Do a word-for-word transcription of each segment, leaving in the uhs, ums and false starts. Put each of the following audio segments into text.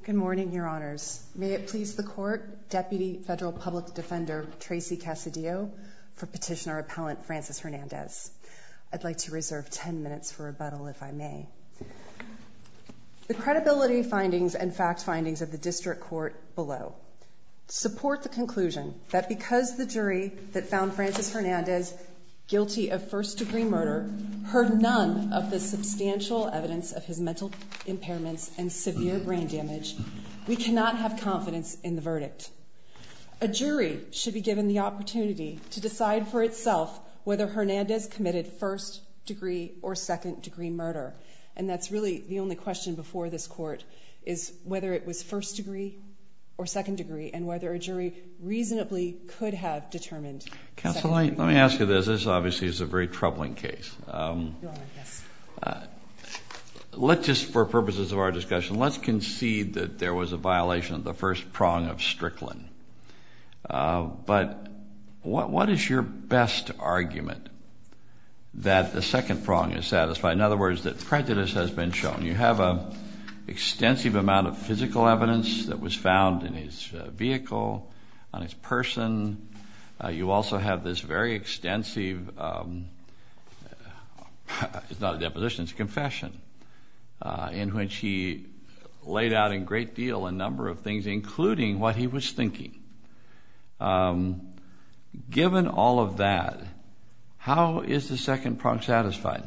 Good morning, Your Honors. May it please the Court, Deputy Federal Public Defender Tracy Casadillo for Petitioner Appellant Francis Hernandez. I'd like to reserve ten minutes for rebuttal, if I may. The credibility findings and fact findings of the District Court below support the conclusion that because the jury that found Francis Hernandez guilty of first-degree murder heard none of the substantial evidence of his mental impairments and severe brain damage, we cannot have confidence in the verdict. A jury should be given the opportunity to decide for itself whether Hernandez committed first-degree or second-degree murder. And that's really the only question before this Court, is whether it was first-degree or second degree, and whether a jury reasonably could have determined. Counsel, let me ask you this. This obviously is a very troubling case. Um, Your Honor, yes. Uh, let's just, for purposes of our discussion, let's concede that there was a violation of the first prong of Strickland. Uh, but what, what is your best argument that the second prong is satisfied? In other words, that prejudice has been shown. You have a extensive amount of physical evidence that was found in his uh, vehicle, on his person. Uh, you also have this very extensive, um, it's not a deposition, it's a confession, uh, in which he laid out in great deal a number of things, including what he was thinking. Um, given all of that, how is the second prong satisfied?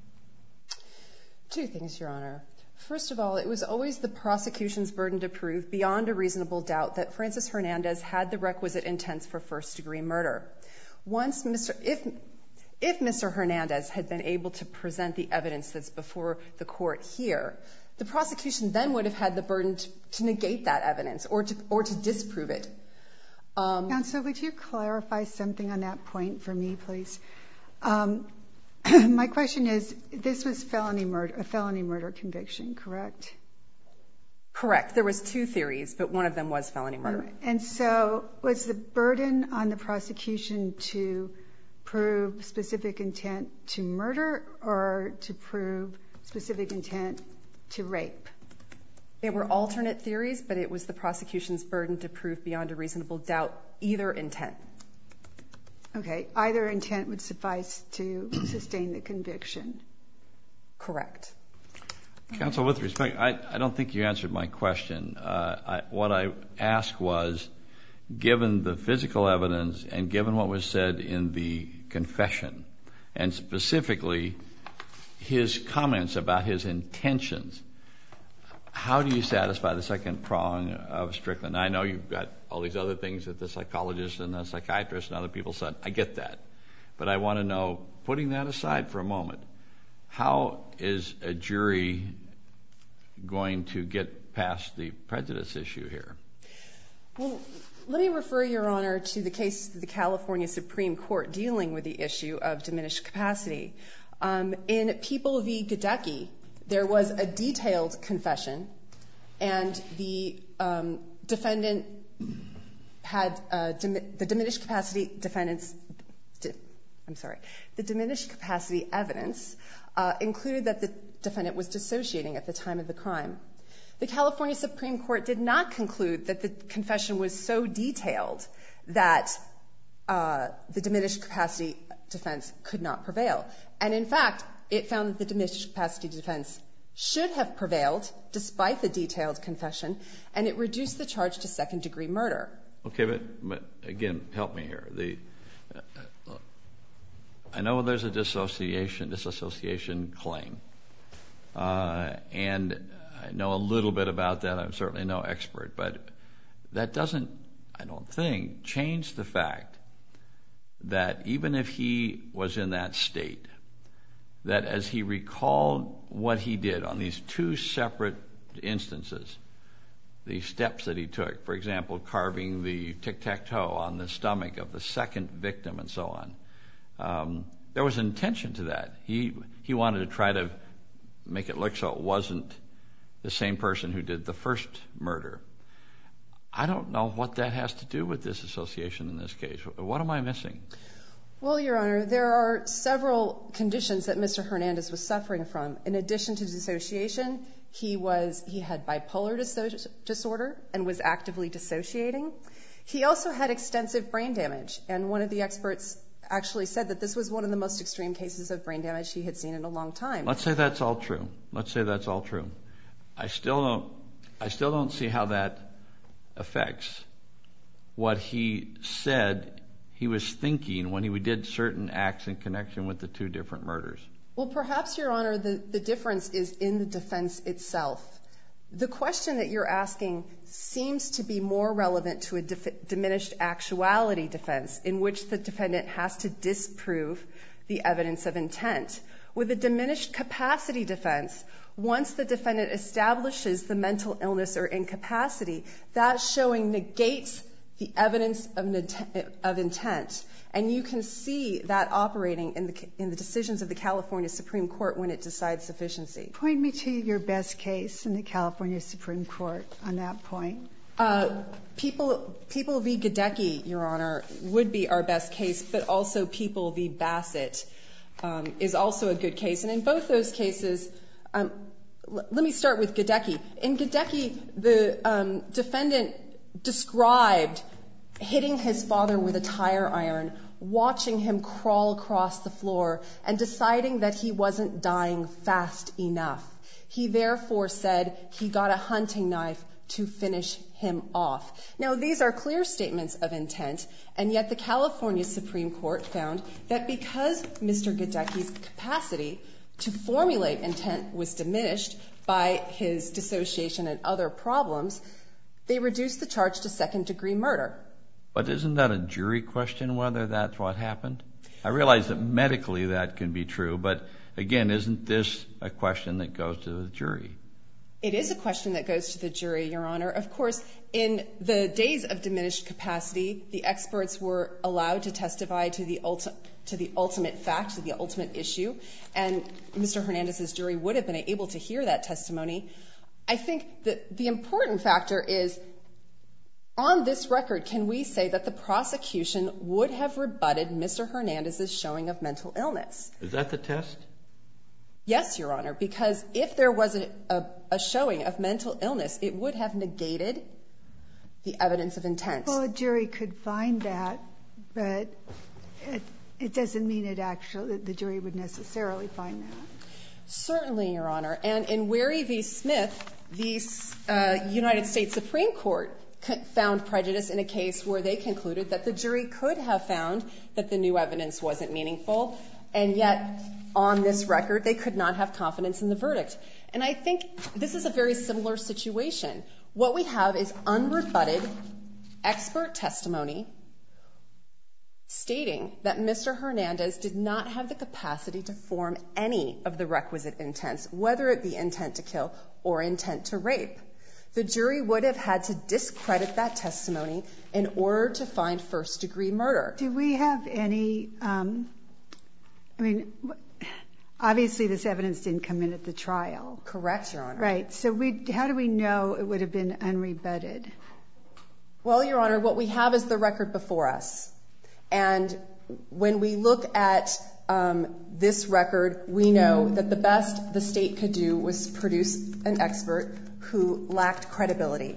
Two things, Your Honor. First of all, it was always the prosecution's burden to prove beyond a reasonable doubt that Francis Hernandez had the requisite intents for first-degree murder. Once Mister If, if Mister Hernandez had been able to present the evidence that's before the Court here, the prosecution then would have had the burden to, to negate that evidence or to, or to disprove it. Um, Counsel, would you clarify something on that point for me, please? Um, My question is, this was felony murder, a felony murder conviction, correct? Correct. There was two theories, but one of them was felony murder. Um, and so was the burden on the prosecution to prove specific intent to murder or to prove specific intent to rape? They were alternate theories, but it was the prosecution's burden to prove beyond a reasonable doubt either intent. Okay. Either intent would suffice to sustain the conviction. Correct. Counsel, with respect, I, I don't think you answered my question. Uh, I, what I asked was, given the physical evidence and given what was said in the confession, and specifically his comments about his intentions, how do you satisfy the second prong of Strickland? I know you've got all these other things that the psychologists and the psychiatrists and other people said. I get that. But I want to know, putting that aside for a moment, how is a jury going to get past the prejudice issue here? Well, let me refer, Your Honor, to the case of the California Supreme Court dealing with the issue of diminished capacity. Um, in People v. Gadecki, there was a detailed confession, and the um, defendant had uh, dim- the diminished capacity defendants. Di- I'm sorry. The diminished capacity evidence uh, included that the defendant was dissociating at the time of the crime. The California Supreme Court did not conclude that the confession was so detailed that uh, the diminished capacity defense could not prevail. And in fact, it found that the diminished capacity defense should have prevailed despite the detailed confession, and it reduced the charge to second-degree murder. Okay, but, but again, help me here. The, uh, I know there's a dissociation, disassociation claim, uh, and I know a little bit about that. I'm certainly no expert, but that doesn't, I don't think, change the fact that even if he was in that state, that as he recalled what he did on these two separate instances, the steps that he took, for example, carving the tic-tac-toe on the stomach of the second victim and so on, um, there was intention to that. He, he wanted to try to make it look so it wasn't the same person who did the first murder. I don't know what that has to do with disassociation in this case. What am I missing? Well, Your Honor, there are several conditions that Mister Hernandez was suffering from. In addition to dissociation, He was he had bipolar diso- disorder and was actively dissociating. He also had extensive brain damage, and one of the experts actually said that this was one of the most extreme cases of brain damage he had seen in a long time. Let's say that's all true. Let's say that's all true. I still don't I still don't see how that affects what he said he was thinking when he did certain acts in connection with the two different murders. Well, perhaps, Your Honor, the, the difference is in the defense itself. The question that you're asking seems to be more relevant to a dif- diminished actuality defense in which the defendant has to disprove the evidence of intent. With a diminished capacity defense, once the defendant establishes the mental illness or incapacity, that showing negates the evidence of, nat- of intent. And you can see that operating in the, in the decisions of the California Supreme Court when it decides sufficiency. Point me to your best case in the California Supreme Court on that point. Uh, People, People v. Gadecki, Your Honor, would be our best case, but also People v. Bassett um, is also a good case. And in both those cases, um, l- let me start with Gadecki. In Gadecki, the um, defendant described hitting his father with a tire iron, watching him crawl across the floor, and deciding that he wasn't dying fast enough. He therefore said he got a hunting knife to finish him off. Now, these are clear statements of intent, and yet the California Supreme Court found that because Mister Gadecki's capacity to formulate intent was diminished by his dissociation and other problems, they reduced the charge to second-degree murder. But isn't that a jury question, whether that's what happened? I realize that medically that can be true, but again, isn't this a question that goes to the jury? It is a question that goes to the jury, Your Honor. Of course, in the days of diminished capacity, the experts were allowed to testify to the, ulti- to the ultimate fact, to the ultimate issue, and Mister Hernandez's jury would have been able to hear that testimony. I think that the important factor is, on this record, can we say that the prosecution would have rebutted Mister Hernandez's showing of mental illness? Is that the test? Yes, Your Honor, because if there was a, a, a showing of mental illness, it would have negated the evidence of intent. Well, a jury could find that, but it, it doesn't mean it actually, the jury would necessarily find that. Certainly, Your Honor. And in Wary v. Smith, the uh, United States Supreme Court found prejudice in a case where they concluded that the jury could have found that the new evidence wasn't meaningful, and yet on this record they could not have confidence in the verdict. And I think this is a very similar situation. What we have is unrebutted expert testimony stating that Mister Hernandez did not have the capacity to form any of the requisite intents, whether it be intent to kill or intent to rape. The jury would have had to discredit that testimony in order to find first-degree murder. Do we have any, um, I mean, obviously this evidence didn't come in at the trial. Correct, Your Honor. Right. So we, how do we know it would have been unrebutted? Well, Your Honor, what we have is the record before us. And when we look at um, this record, we know that the best the state could do was produce an expert who lacked credibility.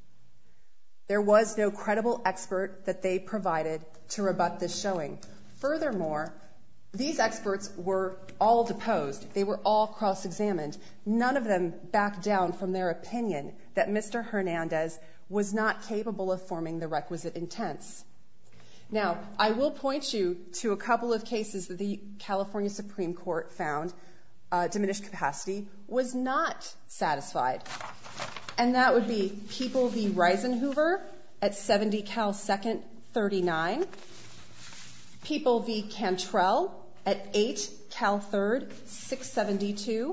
There was no credible expert that they provided to rebut this showing. Furthermore, these experts were all deposed. They were all cross-examined. None of them backed down from their opinion that Mister Hernandez was not capable of forming the requisite intents. Now, I will point you to a couple of cases that the California Supreme Court found uh, diminished capacity was not satisfied. And that would be People v. Reisenhoover at seventy Cal second thirty-nine, People v. Cantrell at eight Cal third six seventy-two,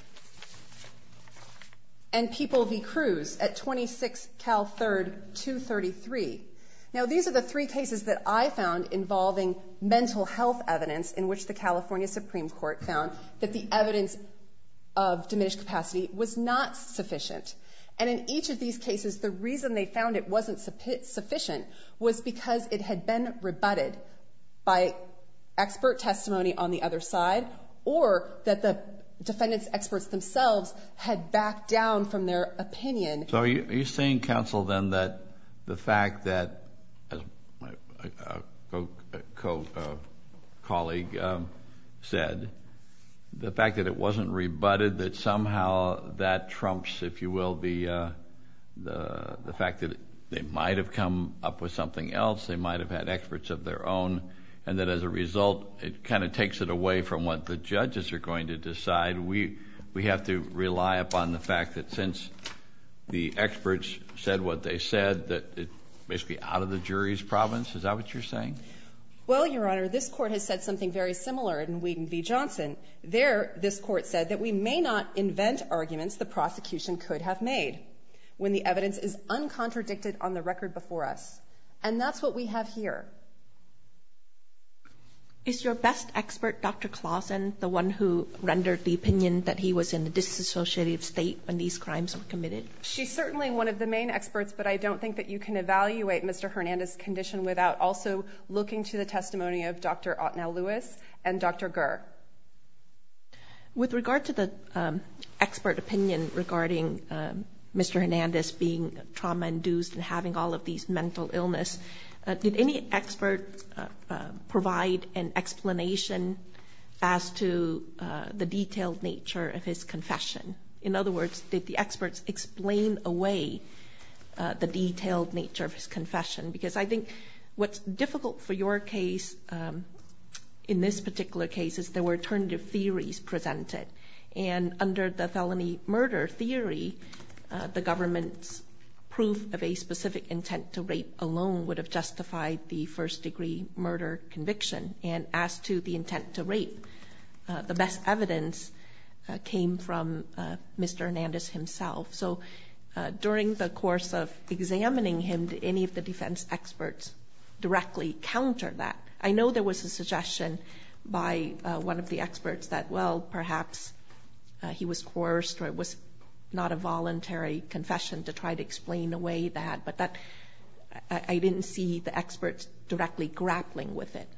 and People v. Cruz at twenty-six Cal third two thirty-three. Now, these are the three cases that I found involving mental health evidence in which the California Supreme Court found that the evidence of diminished capacity was not sufficient. And in each of these cases, the reason they found it wasn't sufficient was because it had been rebutted by expert testimony on the other side, or that the defendants' experts themselves had backed down from their opinion. So are you, are you saying, counsel, then, that the fact that, as my uh, co, co uh, colleague um, said, the fact that it wasn't rebutted, that somehow that trumps, if you will, the uh, the the fact that they might have come up with something else, they might have had experts of their own, and that as a result, it kind of takes it away from what the judges are going to decide. We we have to rely upon the fact that since the experts said what they said, that it's basically out of the jury's province. Is that what you're saying? Well, Your Honor, this court has said something very similar in Wheaton v. Johnson. There, this court said that we may not invent arguments the prosecution could have made when the evidence is uncontradicted on the record before us. And that's what we have here. Is your best expert, Doctor Clausen, the one who rendered the opinion that he was in a dissociative state when these crimes were committed? She's certainly one of the main experts, but I don't think that you can evaluate Mister Hernandez's condition without also looking to the testimony of Doctor Otnell-Lewis and Doctor Gurr. With regard to the um, expert opinion regarding um, Mister Hernandez being trauma-induced and having all of these mental illness, Uh, did any expert uh, uh, provide an explanation as to uh, the detailed nature of his confession? In other words, did the experts explain away uh, the detailed nature of his confession? Because I think what's difficult for your case, um, in this particular case, is there were alternative theories presented. And under the felony murder theory, uh, the government's proof of a specific intent to rape alone would have justified the first-degree murder conviction. And as to the intent to rape, uh, the best evidence uh, came from uh, Mister Hernandez himself. So uh, during the course of examining him, did any of the defense experts directly counter that? I know there was a suggestion by uh, one of the experts that, well, perhaps uh, he was coerced or it was not a voluntary confession to try to explain away that, but that I, I didn't see the experts directly grappling with it.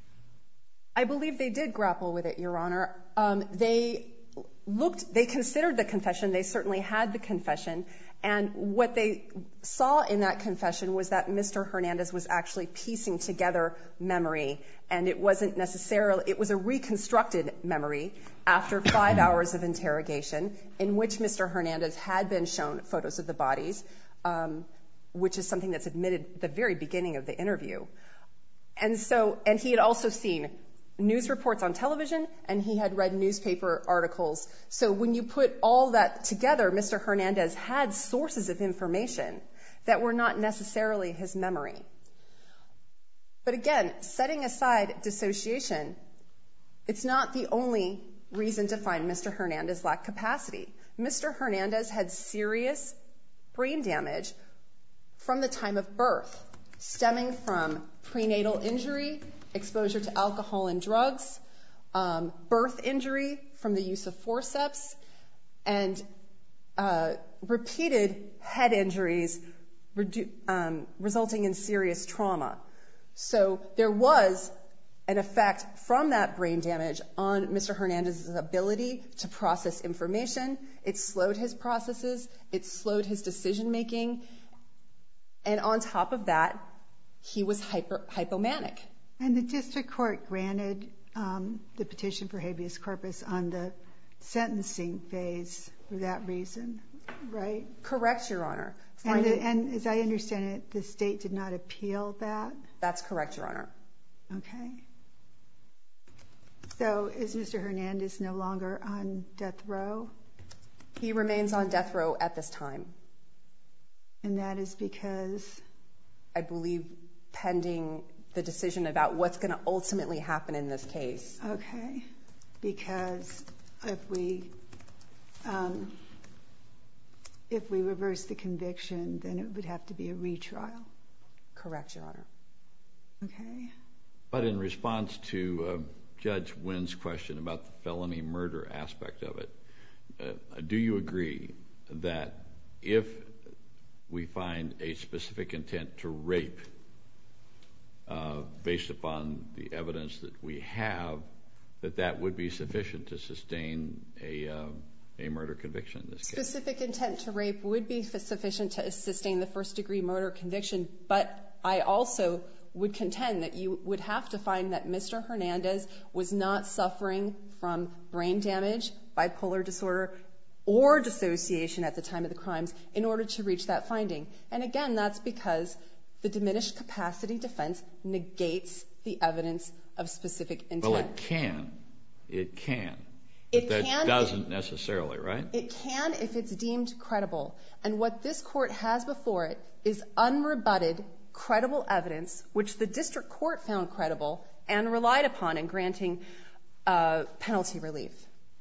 I believe they did grapple with it, Your Honor. Um, they looked, they considered the confession, they certainly had the confession, and what they saw in that confession was that Mister Hernandez was actually piecing together memory, and it wasn't necessarily, it was a reconstructed memory after five hours of interrogation in which Mister Hernandez had been shown photos of the bodies, um, which is something that's admitted at the very beginning of the interview. And so, and he had also seen news reports on television, and he had read newspaper articles. So when you put all that together, Mister Hernandez had sources of information that were not necessarily his memory. But again, setting aside dissociation, it's not the only reason to find Mister Hernandez lacked capacity. Mister Hernandez had serious brain damage from the time of birth, stemming from prenatal injury, exposure to alcohol and drugs, um, birth injury from the use of forceps, and uh, repeated head injuries redu- um, resulting in serious trauma. So there was an effect from that brain damage on Mister Hernandez's ability to process information. It slowed his processes. It slowed his decision-making. And on top of that, he was hyper, hypomanic. And the district court granted um, the petition for habeas corpus on the sentencing phase for that reason, right? Correct, Your Honor. And, the, and as I understand it, the state did not appeal that? That's correct, Your Honor. Okay. So is Mister Hernandez no longer on death row? He remains on death row at this time. And that is because? I believe pending the decision about what's going to ultimately happen in this case. Okay. Because if we um, if we reverse the conviction, then it would have to be a retrial. Correct, Your Honor. Okay. But in response to uh, Judge Wynn's question about the felony murder aspect of it, uh, do you agree that if we find a specific intent to rape uh, based upon the evidence that we have, that that would be sufficient to sustain a, uh, a murder conviction in this case. Specific intent to rape would be sufficient to sustain the first-degree murder conviction, but I also would contend that you would have to find that Mister Hernandez was not suffering from brain damage, bipolar disorder, or dissociation at the time of the crimes in order to reach that finding. And again, that's because the diminished capacity defense negates the evidence of specific intent. Well, it can. It can. It that can. doesn't necessarily, right? It can if it's deemed credible. And what this court has before it is unrebutted, credible evidence, which the district court found credible and relied upon in granting uh, penalty relief.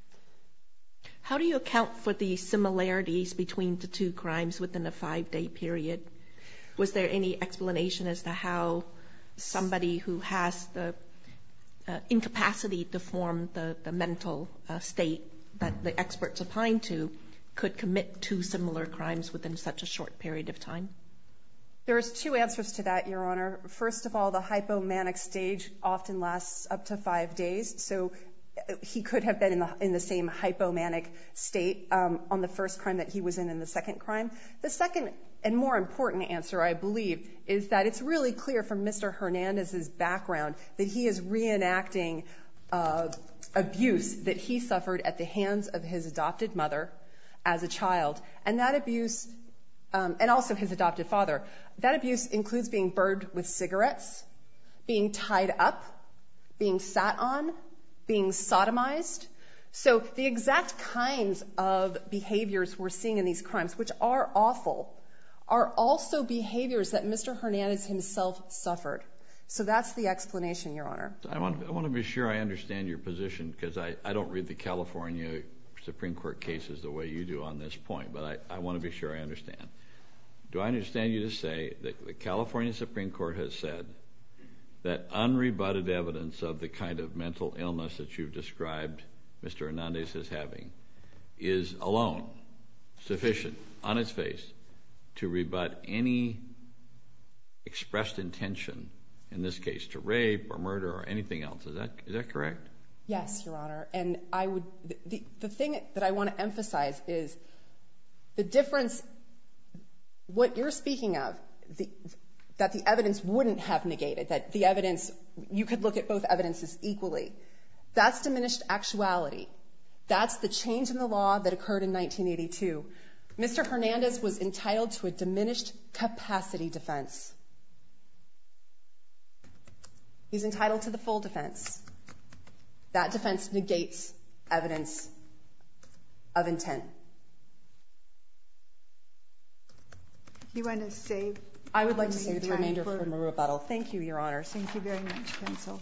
How do you account for the similarities between the two crimes within a five-day period? Was there any explanation as to how somebody who has the uh, incapacity to form the, the mental uh, state that the experts opine to could commit two similar crimes within such a short period of time? There's two answers to that, Your Honor. First of all, the hypomanic stage often lasts up to five days, so he could have been in the, in the same hypomanic state um, on the first crime that he was in in the second crime. The second and more important answer, I believe, is that it's really clear from Mister Hernandez's background that he is reenacting uh, abuse that he suffered at the hands of his adopted mother as a child, and that abuse, um, and also his adopted father, that abuse includes being burned with cigarettes, being tied up, being sat on, being sodomized. So the exact kinds of behaviors we're seeing in these crimes, which are awful, are also behaviors that Mister Hernandez himself suffered. So that's the explanation, Your Honor. I want, I want to be sure I understand your position, because I, I don't read the California Supreme Court cases the way you do on this point, but I, I want to be sure I understand. Do I understand you to say that the California Supreme Court has said that unrebutted evidence of the kind of mental illness that you've described Mister Hernandez as having is alone sufficient on its face to rebut any expressed intention, in this case to rape or murder or anything else? Is that is that correct? Yes, Your Honor. And I would the, the thing that I want to emphasize is the difference, what you're speaking of, the that the evidence wouldn't have negated, that the evidence, you could look at both evidences equally. That's diminished actuality. That's the change in the law that occurred in nineteen eighty-two. Mister Hernandez was entitled to a diminished capacity defense. He's entitled to the full defense. That defense negates evidence of intent. You want to save? I would like to save the remainder for a rebuttal. Thank you, Your Honors. Thank you very much, counsel.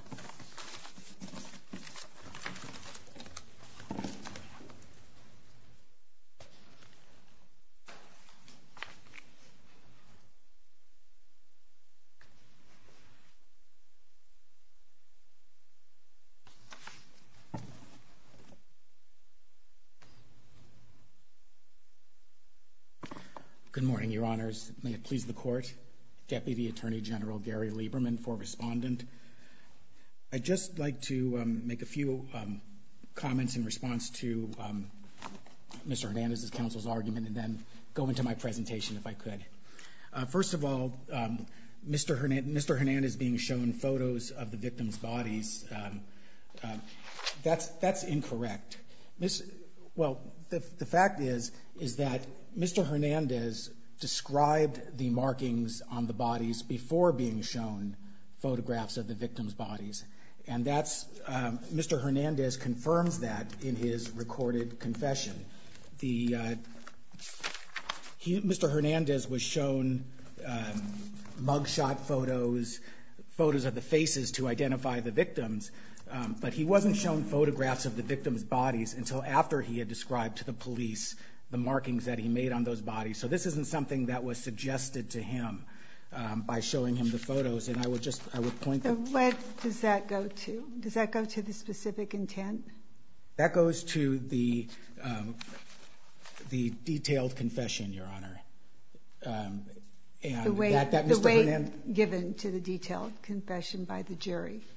Good morning, Your Honors. May it please the Court. Deputy Attorney General Gary Lieberman for Respondent. I'd just like to um, make a few um, comments in response to um, Mister Hernandez's counsel's argument and then go into my presentation if I could. Uh, first of all, um, Mister Hernandez, Mister Hernandez being shown photos of the victims' bodies, um, uh, that's, that's incorrect. Miss, well, the, the fact is, is that Mister Hernandez described the markings on the bodies before being shown photographs of the victims' bodies. And that's, um, Mister Hernandez confirms that in his recorded confession. The, uh, he, Mister Hernandez was shown um, mugshot photos, photos of the faces to identify the victims, um, but he wasn't shown photographs of the victims' bodies until after he had described to the police the markings that he made on those bodies. So this isn't something that was suggested to him um, by showing him the photos. And I would just, I would point. So what does that go to? Does that go to the specific intent? That goes to the um, the detailed confession, Your Honor. Um, and the way, that, that the Mister way Hernandez, given to the detailed confession by the jury.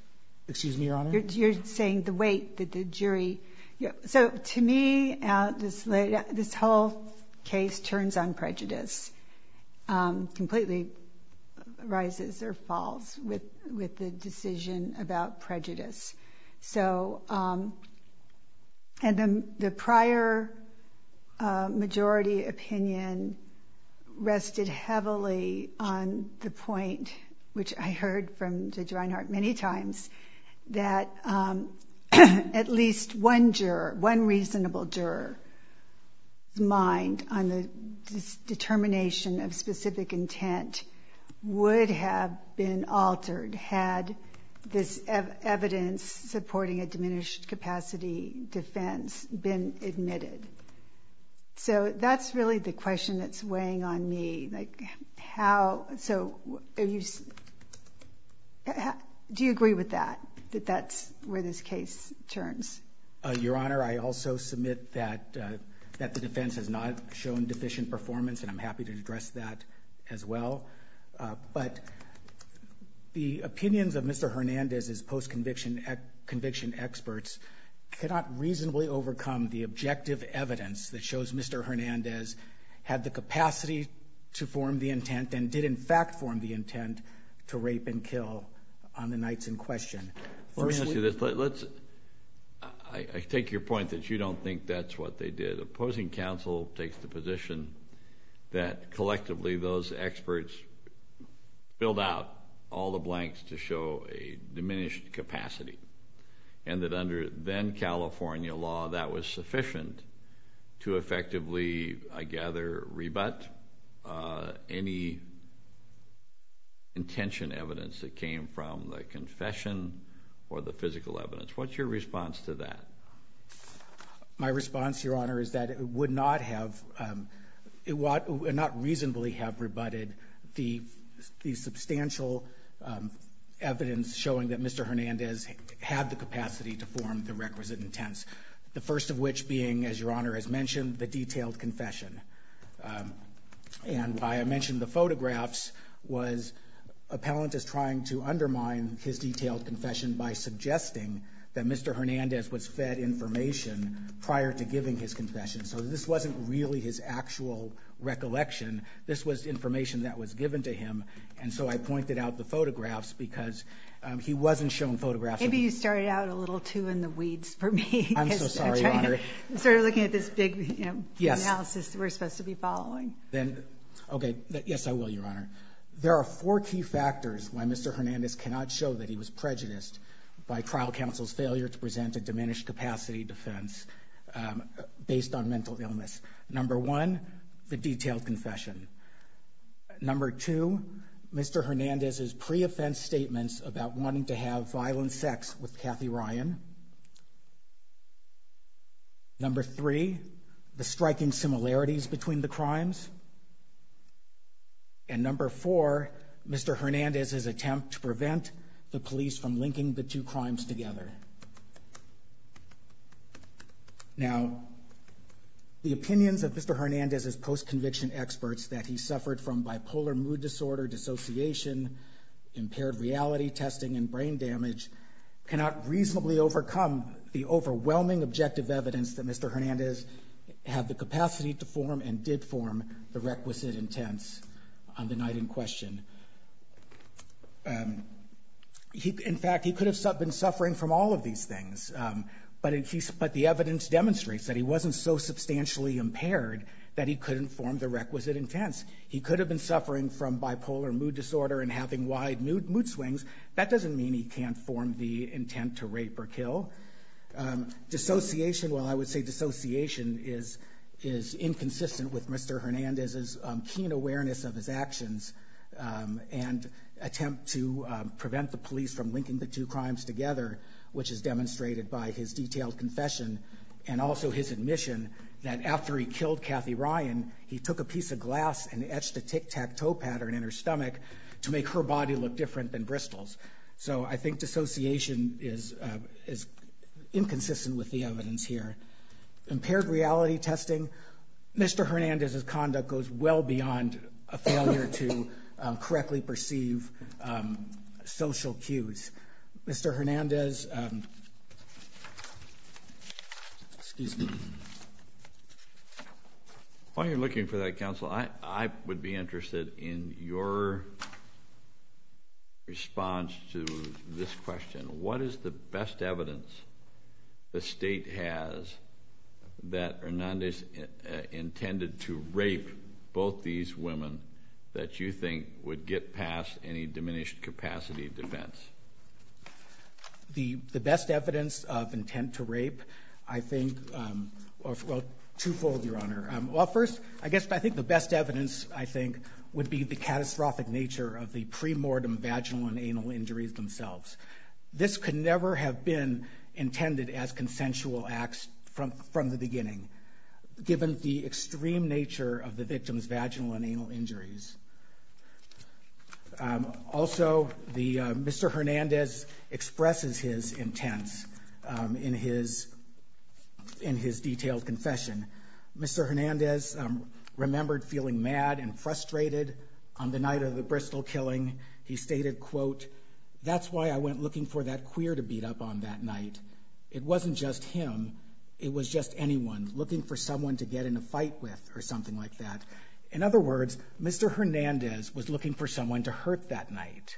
Excuse me, Your Honor? You're, you're saying the weight that the jury... Yeah, so to me, uh, this, this whole case turns on prejudice, um, completely rises or falls with, with the decision about prejudice. So, um, and the, the prior uh, majority opinion rested heavily on the point, which I heard from Judge Reinhart many times, that um, at least one juror, one reasonable juror's mind on the determination of specific intent would have been altered had this ev- evidence supporting a diminished capacity defense been admitted. So that's really the question that's weighing on me. Like, how? So, are you? How, do you agree with that? That that's where this case turns? Uh, Your Honor, I also submit that uh, that the defense has not shown deficient performance, and I'm happy to address that as well. Uh, but the opinions of Mister Hernandez's post-conviction ec- conviction experts cannot reasonably overcome the objective evidence that shows Mister Hernandez had the capacity to form the intent and did in fact form the intent to rape and kill on the nights in question. Let me ask you this. Let, let's. I, I take your point that you don't think that's what they did. Opposing counsel takes the position that collectively those experts filled out all the blanks to show a diminished capacity, and that under then California law that was sufficient to effectively, I gather, rebut uh, any intention evidence that came from the confession or the physical evidence. What's your response to that? My response, Your Honor, is that it would not have, um, it would not reasonably have rebutted the the substantial um, evidence showing that Mister Hernandez had the capacity to form the requisite intents. The first of which being, as Your Honor has mentioned, the detailed confession. Um, and why I mentioned the photographs was appellant is trying to undermine his detailed confession by suggesting that Mister Hernandez was fed information prior to giving his confession. So this wasn't really his actual recollection. This was information that was given to him. And so I pointed out the photographs because um, he wasn't shown photographs. Maybe you started out a little too in the weeds for me. I'm so sorry, Your Honor. I'm sort of looking at this big, you know, yes. analysis that we're supposed to be following. Then, okay, th- yes, I will, Your Honor. There are four key factors why Mister Hernandez cannot show that he was prejudiced by trial counsel's failure to present a diminished capacity defense um, based on mental illness. Number one, the detailed confession. Number two, Mister Hernandez's pre-offense statements about wanting to have violent sex with Kathy Ryan. Number three, the striking similarities between the crimes. And number four, Mister Hernandez's attempt to prevent the police from linking the two crimes together. Now, the opinions of Mister Hernandez's post-conviction experts that he suffered from bipolar mood disorder, dissociation, impaired reality testing, and brain damage cannot reasonably overcome the overwhelming objective evidence that Mister Hernandez had the capacity to form and did form the requisite intents on the night in question. Um, he, in fact, he could have been suffering from all of these things, um, but, it, he, but the evidence demonstrates that he wasn't so substantially impaired that he couldn't form the requisite intents. He could have been suffering from bipolar mood disorder and having wide mood, mood swings. That doesn't mean he can't form the intent to rape or kill. Um, dissociation, well, I would say dissociation is is inconsistent with Mister Hernandez's um, keen awareness of his actions um, and attempt to um, prevent the police from linking the two crimes together, which is demonstrated by his detailed confession and also his admission that after he killed Kathy Ryan, he took a piece of glass and etched a tic-tac-toe pattern in her stomach to make her body look different than Bristol's. So I think dissociation is uh, is inconsistent with the evidence here. Impaired reality testing, Mister Hernandez's conduct goes well beyond a failure to um, correctly perceive um, social cues. Mister Hernandez, um, excuse me. While you're looking for that, counsel, I, I would be interested in your response to this question. What is the best evidence the state has that Hernandez uh, intended to rape both these women that you think would get past any diminished capacity defense? The, the best evidence of intent to rape, I think, um, or, well, twofold, Your Honor. Um, well, first, I guess I think the best evidence, I think, would be the catastrophic nature of the pre-mortem vaginal and anal injuries themselves. This could never have been intended as consensual acts from, from the beginning, given the extreme nature of the victim's vaginal and anal injuries. Um, also, the, uh, Mister Hernandez expresses his intents um, in his in his detailed confession. Mister Hernandez um, remembered feeling mad and frustrated on the night of the Bristol killing. He stated, quote, "That's why I went looking for that queer to beat up on that night. It wasn't just him. It was just anyone looking for someone to get in a fight with or something like that." In other words, Mister Hernandez was looking for someone to hurt that night.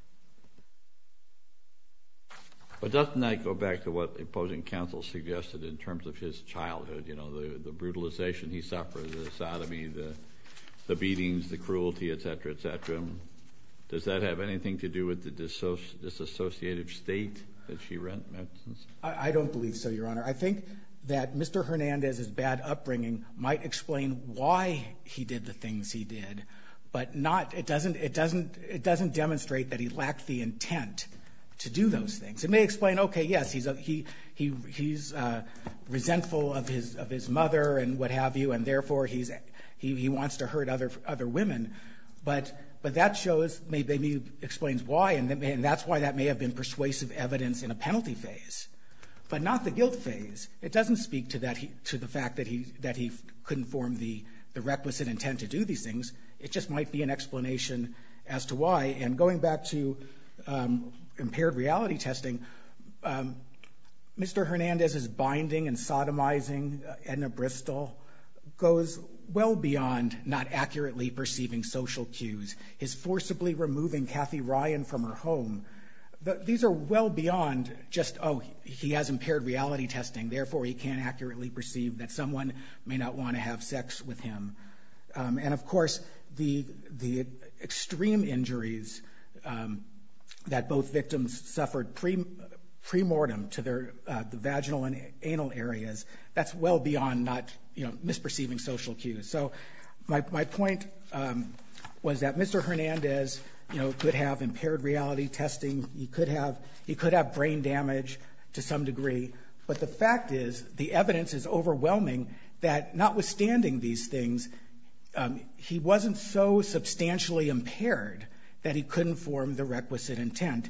But doesn't that go back to what the opposing counsel suggested in terms of his childhood, you know, the, the brutalization he suffered, the sodomy, the, the beatings, the cruelty, et cetera, et cetera? Does that have anything to do with the dissoci- disassociative state that she mentions? I, I don't believe so, Your Honor. I think that Mister Hernandez's bad upbringing might explain why he did the things he did, but not, it doesn't, it doesn't, it doesn't demonstrate that he lacked the intent to do those things. It may explain, okay, yes, he's a, he he he's uh, resentful of his of his mother and what have you, and therefore he's he he wants to hurt other other women, but but that shows maybe, maybe explains why, and, and that's why that may have been persuasive evidence in a penalty phase, but not the guilt phase. It doesn't speak to that he, to the fact that he that he couldn't form the the requisite intent to do these things. It just might be an explanation as to why. And going back to um, impaired reality testing, um, Mister Hernandez's binding and sodomizing Edna Bristol goes well beyond not accurately perceiving social cues. His forcibly removing Kathy Ryan from her home, the, these are well beyond just, oh, he has impaired reality testing, therefore he can't accurately perceive that someone may not want to have sex with him. Um, and of course, the the extreme injuries um, that both victims suffered pre, pre-mortem to their uh, the vaginal and anal areas, that's well beyond not, you know, misperceiving social cues. So my, my point um, was that Mister Hernandez, you know, could have impaired reality testing. He could have, he could have brain damage to some degree. But the fact is, the evidence is overwhelming that notwithstanding these things, um, he wasn't so substantially impaired that he couldn't form the requisite intent.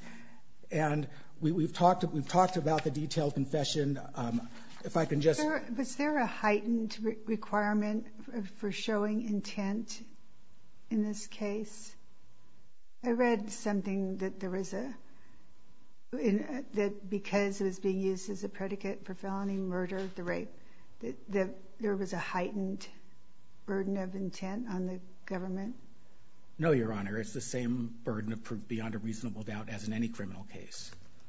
And we, we've talked we've talked about the detailed confession. Um, if I can just was there, was there a heightened re- requirement for, for showing intent in this case? I read something that there was a in, uh, that because it was being used as a predicate for felony murder, the rape, that, that there was a heightened burden of intent on the government. No, Your Honor. It's the same burden of proof beyond a reasonable doubt as in any criminal case.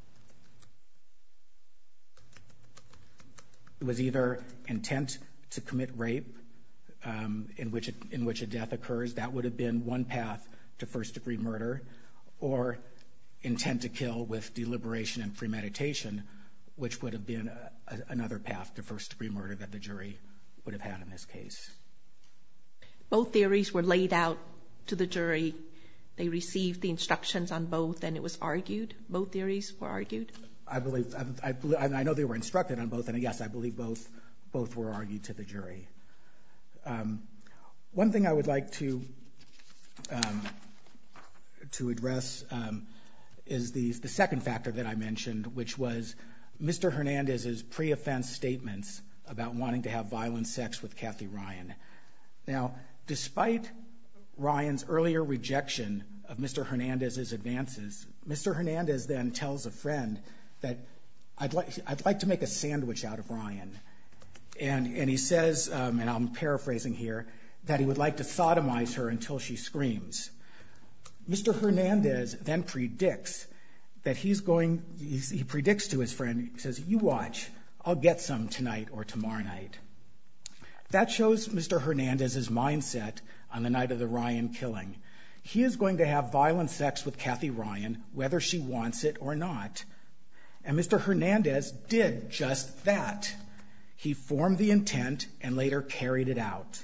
It was either intent to commit rape, um, in which a, in which a death occurs. That would have been one path to first-degree murder, or intent to kill with deliberation and premeditation, which would have been a, a, another path to first-degree murder that the jury would have had in this case. Both theories were laid out to the jury. They received the instructions on both, and it was argued. Both theories were argued. I believe. I, I, I know they were instructed on both, and yes, I believe both both were argued to the jury. Um, one thing I would like to um, to address um, is the the second factor that I mentioned, which was Mister Hernandez's pre-offense statements about wanting to have violent sex with Kathy Ryan. Now, despite Ryan's earlier rejection of Mister Hernandez's advances, Mister Hernandez then tells a friend that I'd like, I'd like to make a sandwich out of Ryan. And, and he says, um, and I'm paraphrasing here, that he would like to sodomize her until she screams. Mister Hernandez then predicts that he's going, he's, he predicts to his friend, he says, you watch, I'll get some tonight or tomorrow night. That shows Mister Hernandez's mindset on the night of the Ryan killing. He is going to have violent sex with Kathy Ryan, whether she wants it or not. And Mister Hernandez did just that. He formed the intent and later carried it out.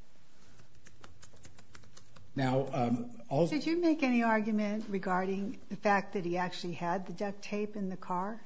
Now, um, also, did you make any argument regarding the fact that he actually had the duct tape in the car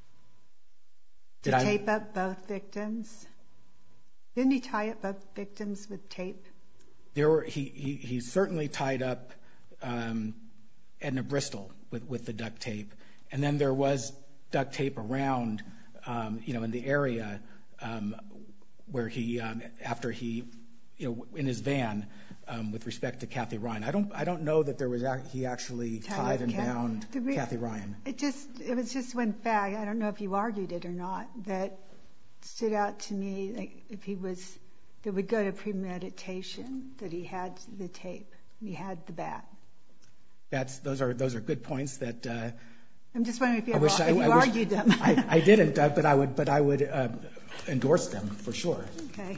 to Did I- tape up both victims? Didn't he tie up both victims with tape? There were, he, he, he certainly tied up um, Edna Bristol with, with the duct tape. And then there was duct tape around, um, you know, in the area um, where he, um, after he, you know, in his van um, with respect to Kathy Ryan. I don't, I don't know that there was, a, he actually Tied tied up and Kath- bound Did we- Kathy Ryan. It just, it was just one fact, I don't know if you argued it or not, that stood out to me, like if he was, that would go to premeditation, that he had the tape, he had the bat. That's, those are, those are good points that, uh, I'm just wondering if you, I ever, wish I, if you I wish- argued them. I, I didn't, uh, but I would, but I would uh, endorse them for sure. Okay.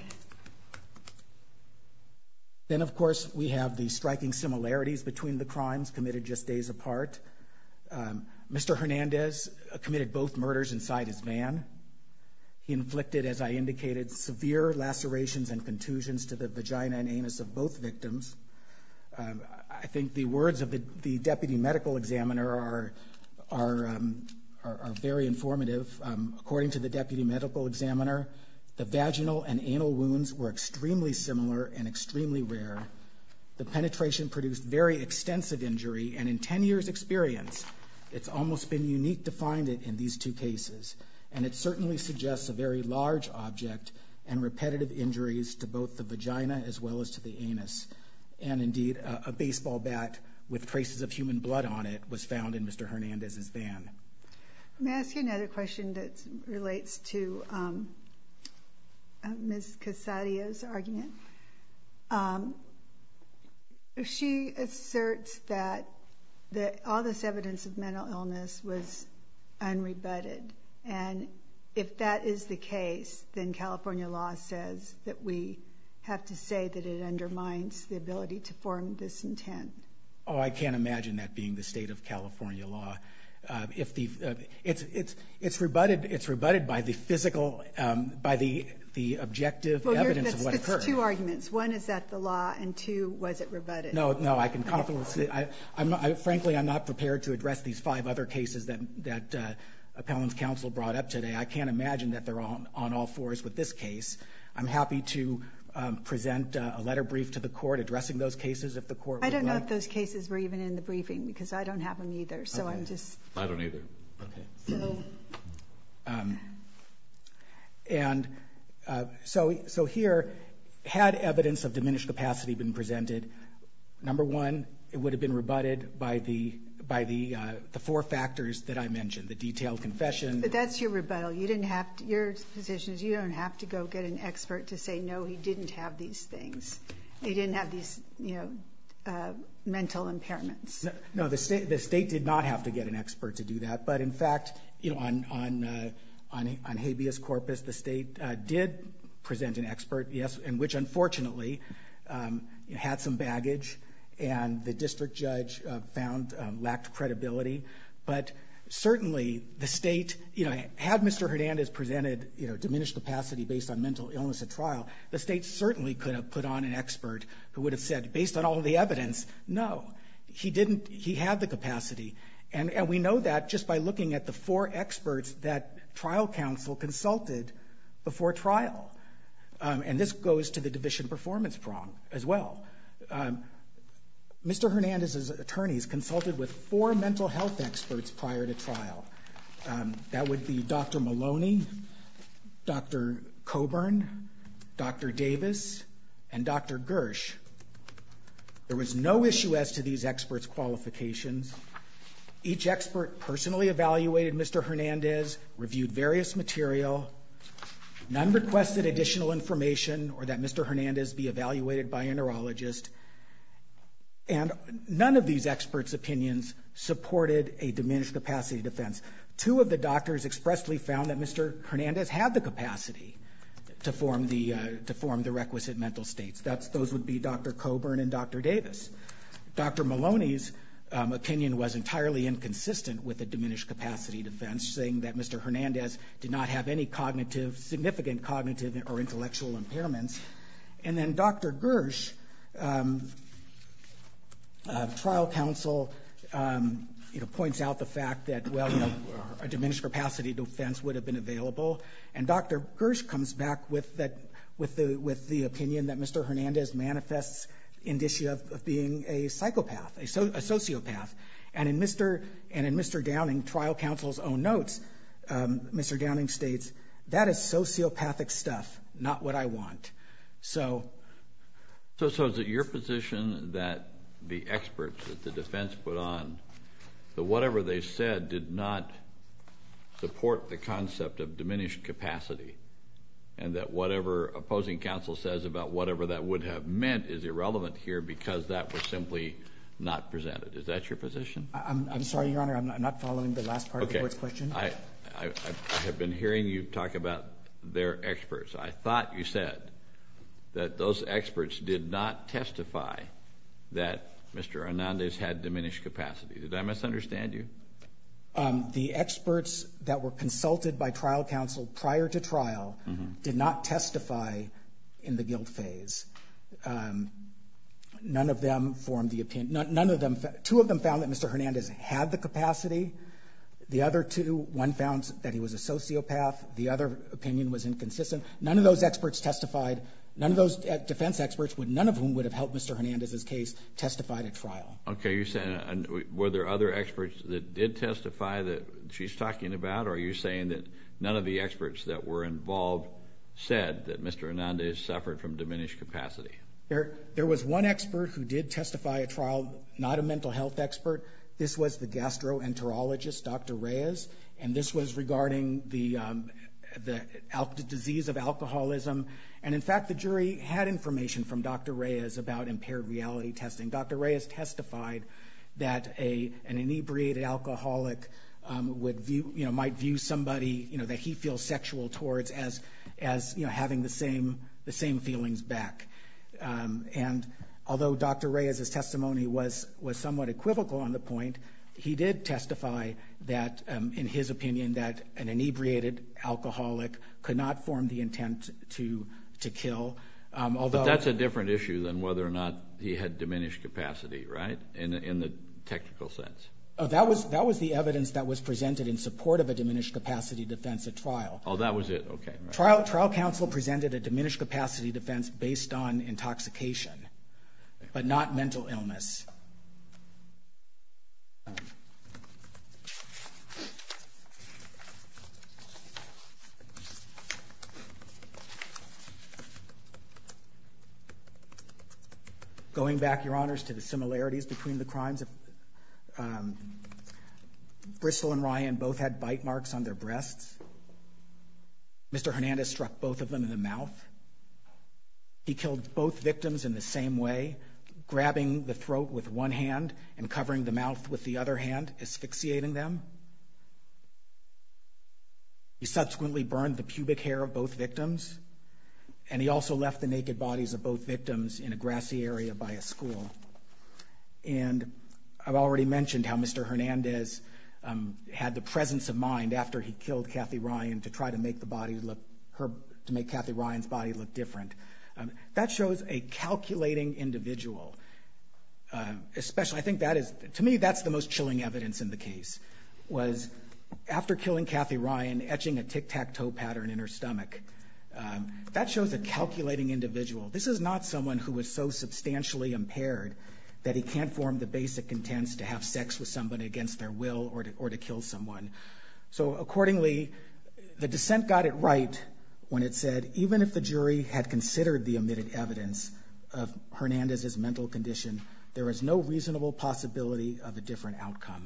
Then, of course, we have the striking similarities between the crimes committed just days apart. Um, Mister Hernandez committed both murders inside his van. He inflicted, as I indicated, severe lacerations and contusions to the vagina and anus of both victims. Um, I think the words of the, the deputy medical examiner are are, um, are, are very informative. Um, according to the deputy medical examiner, the vaginal and anal wounds were extremely similar and extremely rare. The penetration produced very extensive injury, and in ten years' experience, it's almost been unique to find it in these two cases. And it certainly suggests a very large object and repetitive injuries to both the vagina as well as to the anus. And indeed, a, a baseball bat with traces of human blood on it was found in Mister Hernandez's van. Let me ask you another question that relates to um, uh, Miz Casadio's argument. Um, she asserts that the, all this evidence of mental illness was unrebutted. And if that is the case, then California law says that we have to say that it undermines the ability to form this intent. Oh, I can't imagine that being the state of California law. Uh, if the uh, it's it's it's rebutted it's rebutted by the physical um, by the the objective well, evidence that's, of what that's occurred. Two arguments. One is that the law, and two, was it rebutted? No, no, I can confidently. I, I'm I, frankly, I'm not prepared to address these five other cases that that uh, appellant's counsel brought up today. I can't imagine that they're on on all fours with this case. I'm happy to um, present uh, a letter brief to the court addressing those cases if the court would I don't know like. if those cases were even in the briefing because I don't have them either. So Okay. I'm just I don't either. Okay. so. Um, and uh, so, so here, had evidence of diminished capacity been presented, number one, it would have been rebutted by the by the uh, the four factors that I mentioned: the detailed confession. But that's your rebuttal. You didn't have to, your position is you don't have to go get an expert to say no, he didn't have these things. He didn't have these, you know, uh, mental impairments. No, no, the state the state did not have to get an expert to do that. But in fact, you know, on on uh, on, on habeas corpus, the state uh, did present an expert, yes, and which unfortunately um, had some baggage. And the district judge uh, found um, lacked credibility. But certainly the state, you know, had Mister Hernandez presented, you know, diminished capacity based on mental illness at trial, the state certainly could have put on an expert who would have said, based on all of the evidence, no, he didn't, he had the capacity. And, and we know that just by looking at the four experts that trial counsel consulted before trial. Um, and this goes to the deficient performance prong as well. Um, Mister Hernandez's attorneys consulted with four mental health experts prior to trial. Um, that would be Doctor Maloney, Doctor Coburn, Doctor Davis, and Doctor Gersh. There was no issue as to these experts' qualifications. Each expert personally evaluated Mister Hernandez, reviewed various material. None requested additional information or that Mister Hernandez be evaluated by a neurologist. And none of these experts' opinions supported a diminished capacity defense. Two of the doctors expressly found that Mister Hernandez had the capacity to form the, uh, to form the requisite mental states. That's, those would be Doctor Coburn and Doctor Davis. Doctor Maloney's Um, opinion was entirely inconsistent with a diminished capacity defense, saying that Mister Hernandez did not have any cognitive, significant cognitive or intellectual impairments. And then Doctor Gersh, um, uh, trial counsel, um, you know, points out the fact that, well, you know, a diminished capacity defense would have been available. And Doctor Gersh comes back with that, with the with the opinion that Mister Hernandez manifests indicia of, of being a psychopath, a, so, a sociopath. And in Mister and in Mister Downing, trial counsel's own notes, um, Mister Downing states, that is sociopathic stuff, not what I want. So, so, so is it your position that the experts that the defense put on, that whatever they said did not support the concept of diminished capacity? And that whatever opposing counsel says about whatever that would have meant is irrelevant here because that was simply not presented. Is that your position? I'm, I'm sorry, Your Honor, I'm not, I'm not following the last part okay. of the court's question. I, I, I have been hearing you talk about their experts. I thought you said that those experts did not testify that Mister Hernandez had diminished capacity. Did I misunderstand you? Um, the experts that were consulted by trial counsel prior to trial mm-hmm. did not testify in the guilt phase. Um, none of them formed the opinion. None, none of them. Two of them found that Mister Hernandez had the capacity. The other two, one found that he was a sociopath. The other opinion was inconsistent. None of those experts testified. None of those defense experts, would none of whom would have helped Mister Hernandez's case, testified at trial. Okay, you're saying, uh, were there other experts that did testify that she's talking about, or are you saying that none of the experts that were involved said that Mister Hernandez suffered from diminished capacity? There, there was one expert who did testify at trial, not a mental health expert. This was the gastroenterologist, Doctor Reyes, and this was regarding the um, the al- disease of alcoholism. And in fact, the jury had information from Doctor Reyes about impaired reality testing. Doctor Reyes testified that a an inebriated alcoholic um, would view, you know, might view somebody, you know, that he feels sexual towards as as you know having the same the same feelings back. Um, and although Doctor Reyes' testimony was was somewhat equivocal on the point, he did testify that, um, in his opinion, that an inebriated alcoholic could not form the intent to to kill. Um, although but that's a different issue than whether or not he had diminished capacity, right? In in the technical sense. Oh, that was that was the evidence that was presented in support of a diminished capacity defense at trial. Oh, that was it. Okay. Right. Trial trial counsel presented a diminished capacity defense based on intoxication, but not mental illness. Um, Going back, Your Honors, to the similarities between the crimes, of, um, Bristol and Ryan both had bite marks on their breasts. Mister Hernandez struck both of them in the mouth. He killed both victims in the same way, grabbing the throat with one hand and covering the mouth with the other hand, asphyxiating them. He subsequently burned the pubic hair of both victims. And he also left the naked bodies of both victims in a grassy area by a school. And I've already mentioned how Mister Hernandez um, had the presence of mind after he killed Kathy Ryan to try to make the body look her to make Kathy Ryan's body look different. Um, that shows a calculating individual. Uh, especially, I think that is, to me, that's the most chilling evidence in the case. Was after killing Kathy Ryan, etching a tic-tac-toe pattern in her stomach. Um, that shows a calculating individual. This is not someone who is so substantially impaired that he can't form the basic intents to have sex with somebody against their will or to, or to kill someone. So accordingly, the dissent got it right when it said, even if the jury had considered the omitted evidence of Hernandez's mental condition, there is no reasonable possibility of a different outcome.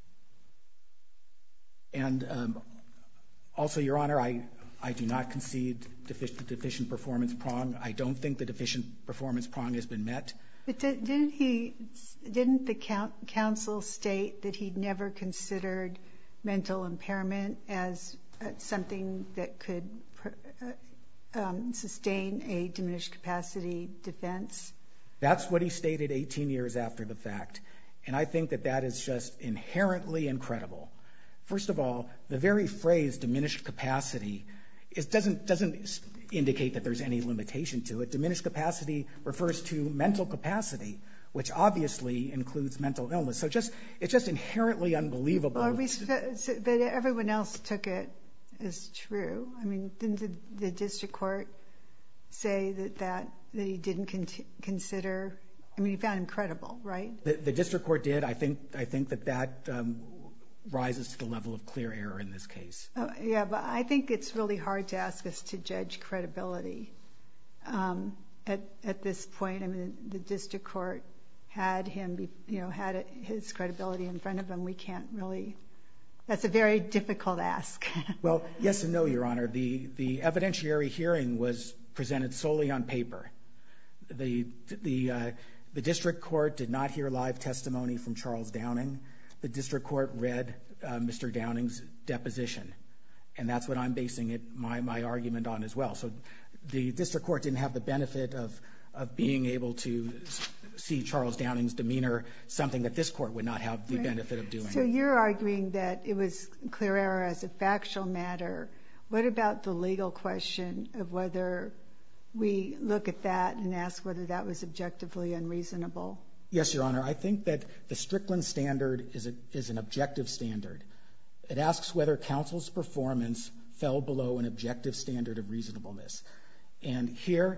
And um, also, Your Honor, I, I do not concede defic- the deficient performance prong. I don't think the deficient performance prong has been met. But didn't he, didn't the counsel state that he'd never considered mental impairment as uh, something that could uh, um, sustain a diminished capacity defense? That's what he stated eighteen years after the fact. And I think that that is just inherently incredible. First of all, the very phrase diminished capacity is, doesn't, doesn't indicate that there's any limitation to it. Diminished capacity refers to mental capacity, which obviously includes mental illness. So just it's just inherently unbelievable. Well, we, but everyone else took it as true. I mean, didn't the, the district court say that, that, that he didn't con- consider, I mean, he found him credible, right? The, the district court did. I think, I think that that um, rises to the level of clear error in this case. Uh, yeah, but I think it's really hard to ask us to judge credibility um, at at this point. I mean, the, the district court had him, be, you know, had it, his credibility in front of him. We can't really. That's a very difficult ask. Well, yes and no, Your Honor. The the evidentiary hearing was presented solely on paper. The the uh, the district court did not hear live testimony from Charles Downing. The district court read uh, Mister Downing's deposition, and that's what I'm basing it my my argument on as well. So the district court didn't have the benefit of of being able to see Charles Downing's demeanor, something that this court would not have the right. benefit of doing. So you're arguing that it was clear error as a factual matter. What about the legal question of whether we look at that and ask whether that was objectively unreasonable? Yes, Your Honor. I think that the Strickland standard is a, is an objective standard. It asks whether counsel's performance fell below an objective standard of reasonableness. And here,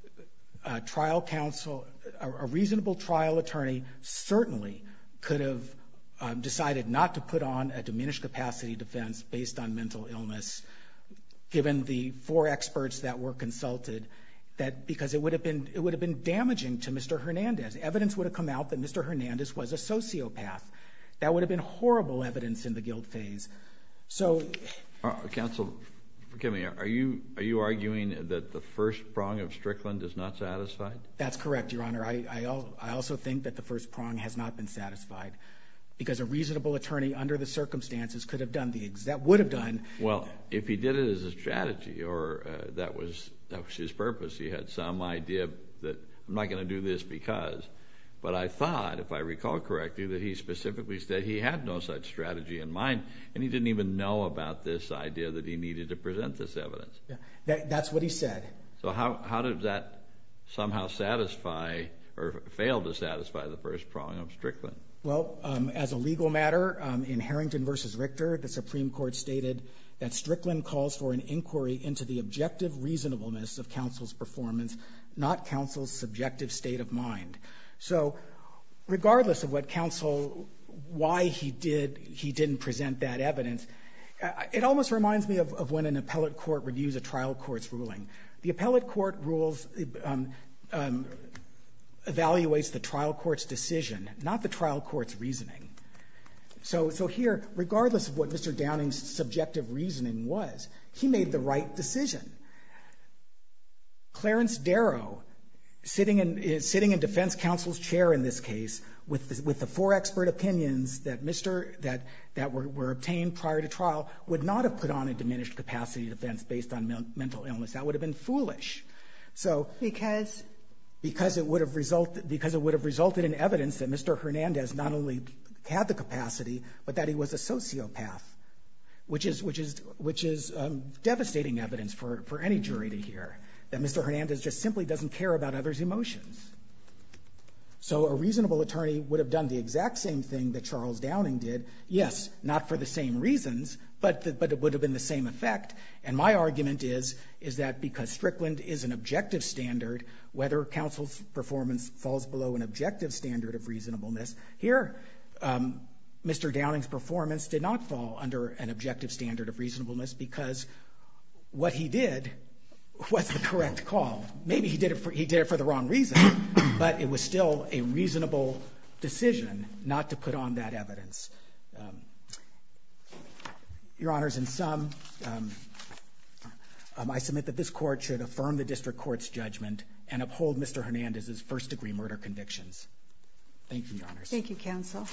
uh, trial counsel, a, a reasonable trial attorney certainly could have um, decided not to put on a diminished capacity defense based on mental illness, given the four experts that were consulted. That because it would have been it would have been damaging to Mister Hernandez. Evidence would have come out that Mister Hernandez was a sociopath. That would have been horrible evidence in the guilt phase. So, uh, counsel, forgive me. Are you are you arguing that the first prong of Strickland is not satisfied? That's correct, Your Honor. I I, al- I also think that the first prong has not been satisfied, because a reasonable attorney under the circumstances could have done the exact would have done. Well, if he did it as a strategy, or uh, that was that was his purpose, he had some idea that I'm not going to do this because. But I thought, if I recall correctly, that he specifically said he had no such strategy in mind, and he didn't even know about this idea that he needed to present this evidence. Yeah, that, that's what he said. So how how did that somehow satisfy or fail to satisfy the first prong of Strickland? Well, um, as a legal matter, um, in Harrington versus Richter, the Supreme Court stated that Strickland calls for an inquiry into the objective reasonableness of counsel's performance, not counsel's subjective state of mind. So regardless of what counsel, why he did, he didn't present that evidence, it almost reminds me of, of when an appellate court reviews a trial court's ruling. The appellate court rules, um, um, evaluates the trial court's decision, not the trial court's reasoning. So, so here, regardless of what Mister Downing's subjective reasoning was, he made the right decision. Clarence Darrow, sitting in sitting in defense counsel's chair in this case, with the, with the four expert opinions that Mister that that were, were obtained prior to trial, would not have put on a diminished capacity defense based on men, mental illness. That would have been foolish. So because. Because it would have resulted, because it would have resulted in evidence that Mister Hernandez not only had the capacity, but that he was a sociopath, which is which is which is um, devastating evidence for, for any jury to hear, that Mister Hernandez just simply doesn't care about others' emotions. So a reasonable attorney would have done the exact same thing that Charles Downing did. Yes, not for the same reasons, but the, but it would have been the same effect. And my argument is is that because Strickland is an objective standard, whether counsel's performance falls below an objective standard of reasonableness, here um, Mister Downing's performance did not fall under an objective standard of reasonableness, because what he did was the correct call. Maybe he did it for, he did it for the wrong reason, but it was still a reasonable decision not to put on that evidence. Um, Your Honors, in sum, um, um, I submit that this court should affirm the district court's judgment and uphold Mister Hernandez's first-degree murder convictions. Thank you, Your Honors. Thank you, counsel.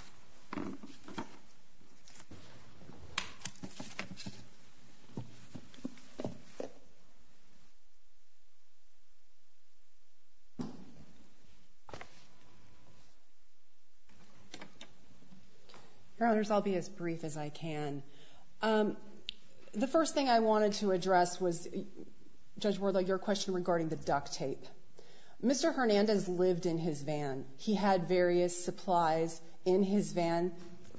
Your Honors, I'll be as brief as I can. Um, the first thing I wanted to address was, Judge Wardlaw, your question regarding the duct tape. Mister Hernandez lived in his van. He had various supplies in his van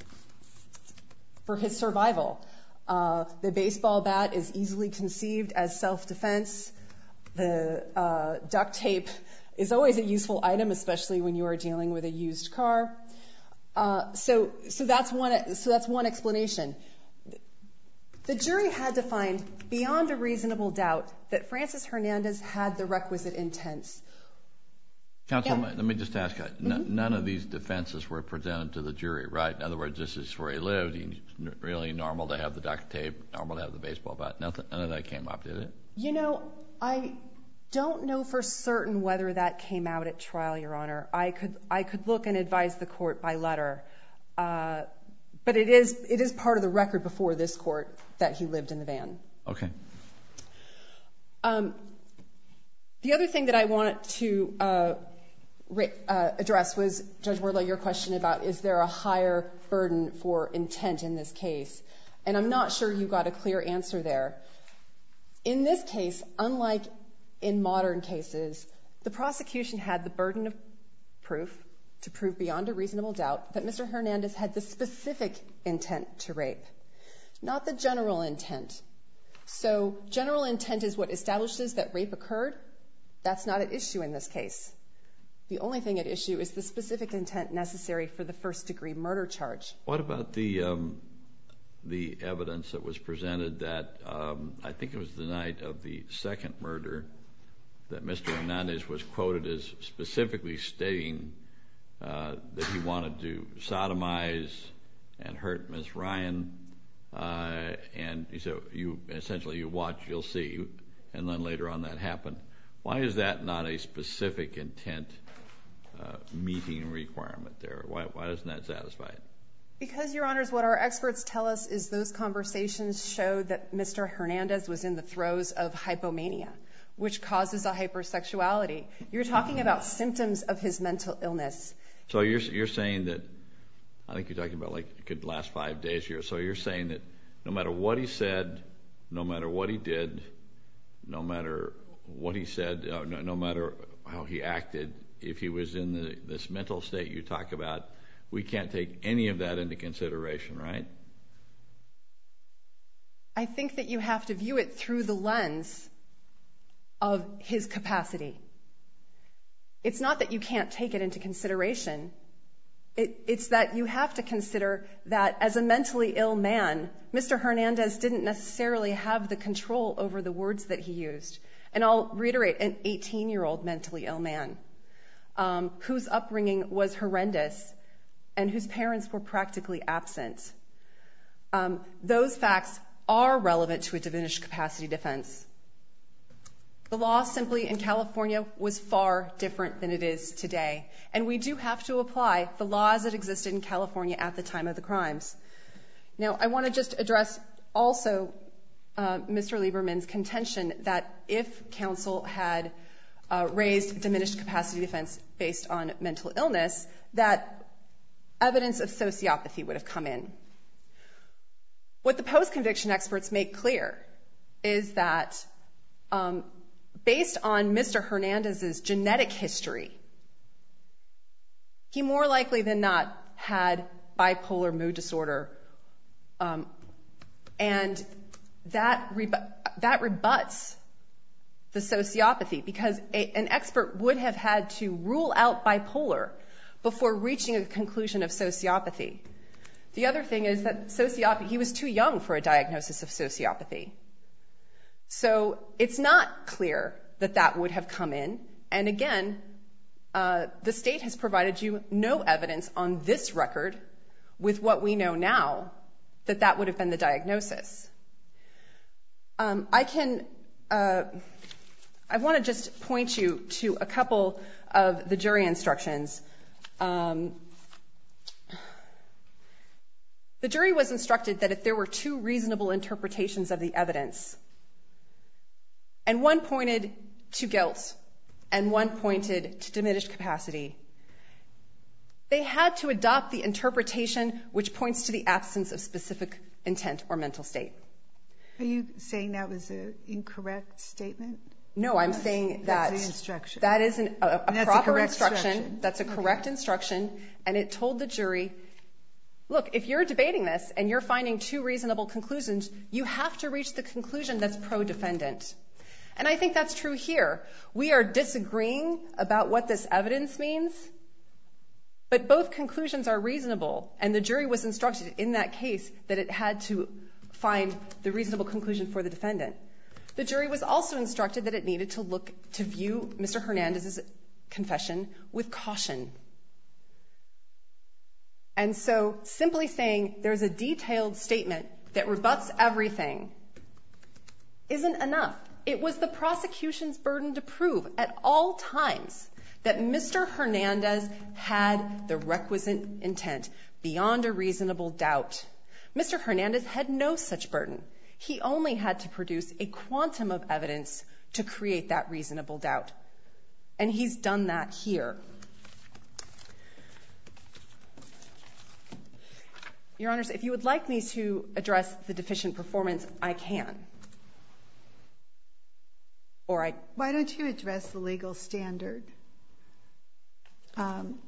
for his survival. Uh, the baseball bat is easily conceived as self-defense. The uh, duct tape is always a useful item, especially when you are dealing with a used car. Uh, so, so that's one. So that's one explanation. The jury had to find beyond a reasonable doubt that Francis Hernandez had the requisite intents. Counsel, Yeah. let me just ask you, mm-hmm. none of these defenses were presented to the jury, right? In other words, this is where he lived. He's really normal to have the duct tape, normal to have the baseball bat. Nothing, none of that came up, did it? You know, I don't know for certain whether that came out at trial, Your Honor. I could I could look and advise the court by letter. Uh, but it is it is part of the record before this court that he lived in the van. Okay. Um, the other thing that I wanted to uh, re- uh, address was, Judge Wardlaw, your question about is there a higher burden for intent in this case? And I'm not sure you got a clear answer there. In this case, unlike in modern cases, the prosecution had the burden of proof to prove beyond a reasonable doubt that Mister Hernandez had the specific intent to rape, not the general intent. So general intent is what establishes that rape occurred. That's not at issue in this case. The only thing at issue is the specific intent necessary for the first-degree murder charge. What about the um, the evidence that was presented that um, I think it was the night of the second murder that Mister Hernandez was quoted as specifically stating uh, that he wanted to sodomize and hurt Miz Ryan, uh, and he said, "You essentially you watch, you'll see," and then later on that happened. Why is that not a specific intent uh, meeting requirement there? Why, why doesn't that satisfy it? Because, Your Honors, what our experts tell us is those conversations showed that Mister Hernandez was in the throes of hypomania, which causes a hypersexuality. You're talking about symptoms of his mental illness. So you're you're saying that, I think you're talking about like it could last five days here. So you're saying that no matter what he said, no matter what he did, no matter what he said, uh, no, no matter how he acted, if he was in the, this mental state you talk about, we can't take any of that into consideration, right? I think that you have to view it through the lens of his capacity. It's not that you can't take it into consideration. It, it's that you have to consider that as a mentally ill man, Mister Hernandez didn't necessarily have the control over the words that he used. And I'll reiterate, an eighteen-year-old mentally ill man um, whose upbringing was horrendous and whose parents were practically absent. Um, those facts are relevant to a diminished capacity defense. The law simply in California was far different than it is today. And we do have to apply the laws that existed in California at the time of the crimes. Now, I want to just address also uh, Mister Lieberman's contention that if counsel had uh, raised diminished capacity defense based on mental illness, that evidence of sociopathy would have come in. What the post-conviction experts make clear is that um, based on Mister Hernandez's genetic history, he more likely than not had bipolar mood disorder, um, and that rebu- that rebuts the sociopathy, because a, an expert would have had to rule out bipolar before reaching a conclusion of sociopathy. The other thing is that sociopathy, he was too young for a diagnosis of sociopathy. So it's not clear that that would have come in. And again, uh, the state has provided you no evidence on this record with what we know now that that would have been the diagnosis. Um, I can, uh, I want to just point you to a couple of the jury instructions. Um, the jury was instructed that if there were two reasonable interpretations of the evidence, and one pointed to guilt and one pointed to diminished capacity, they had to adopt the interpretation which points to the absence of specific intent or mental state. Are you saying that was an incorrect statement? No, I'm That's, saying that's that the instruction. that is an, a, a that's proper a instruction. instruction. That's a correct Okay. instruction, and it told the jury, look, if you're debating this and you're finding two reasonable conclusions, you have to reach the conclusion that's pro-defendant. And I think that's true here. We are disagreeing about what this evidence means, but both conclusions are reasonable, and the jury was instructed in that case that it had to find the reasonable conclusion for the defendant. The jury was also instructed that it needed to look to view Mister Hernandez's confession with caution. And so simply saying there's a detailed statement that rebuts everything isn't enough. It was the prosecution's burden to prove at all times that Mister Hernandez had the requisite intent beyond a reasonable doubt. Mister Hernandez had no such burden. He only had to produce a quantum of evidence to create that reasonable doubt. And he's done that here. Your Honors, if you would like me to address the deficient performance, I can. Or I... Why don't you address the legal standard? Um,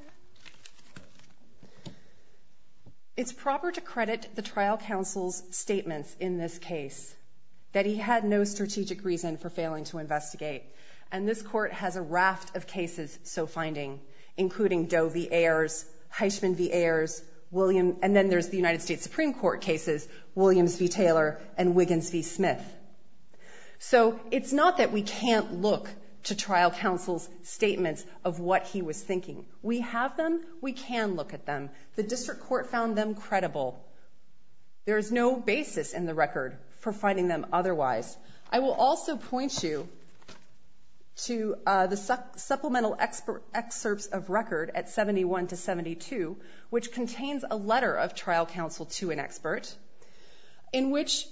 It's proper to credit the trial counsel's statements in this case that he had no strategic reason for failing to investigate. And this court has a raft of cases so finding, including Doe v. Ayers, Heishman v. Ayers, William, and then there's the United States Supreme Court cases, Williams v. Taylor and Wiggins v. Smith. So it's not that we can't look to trial counsel's statements of what he was thinking. We have them. We can look at them. The district court found them credible. There is no basis in the record for finding them otherwise. I will also point you to uh, the su- supplemental expert excerpts of record at seventy-one to seventy-two, which contains a letter of trial counsel to an expert, in which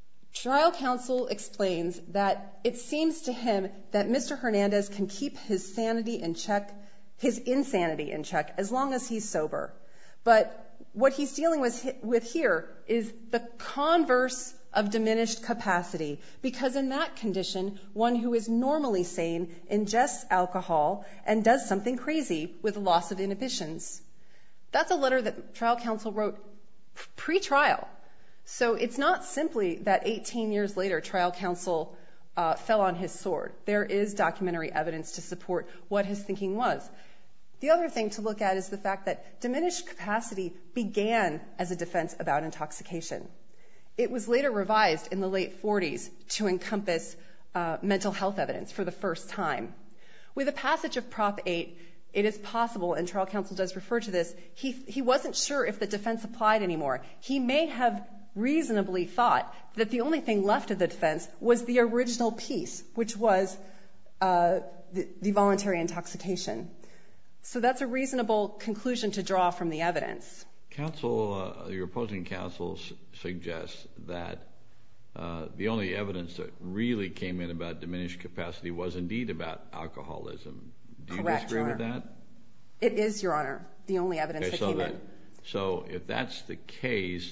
trial counsel explains that it seems to him that Mister Hernandez can keep his sanity in check, his insanity in check, as long as he's sober. But what he's dealing with, with here is the converse of diminished capacity, because in that condition, one who is normally sane ingests alcohol and does something crazy with loss of inhibitions. That's a letter that trial counsel wrote pre-trial. So it's not simply that eighteen years later trial counsel uh, fell on his sword. There is documentary evidence to support what his thinking was. The other thing to look at is the fact that diminished capacity began as a defense about intoxication. It was later revised in the late forties to encompass uh, mental health evidence for the first time. With the passage of Prop eight, it is possible, and trial counsel does refer to this, he, he wasn't sure if the defense applied anymore. He may have reasonably thought that the only thing left of the defense was the original piece, which was uh, the, the voluntary intoxication. So that's a reasonable conclusion to draw from the evidence. Counsel, uh, your opposing counsel s- suggests that uh, the only evidence that really came in about diminished capacity was indeed about alcoholism. Do you Correct, disagree Your with Honor. that? It is, Your Honor, the only evidence Okay, that so came that, in. So if that's the case,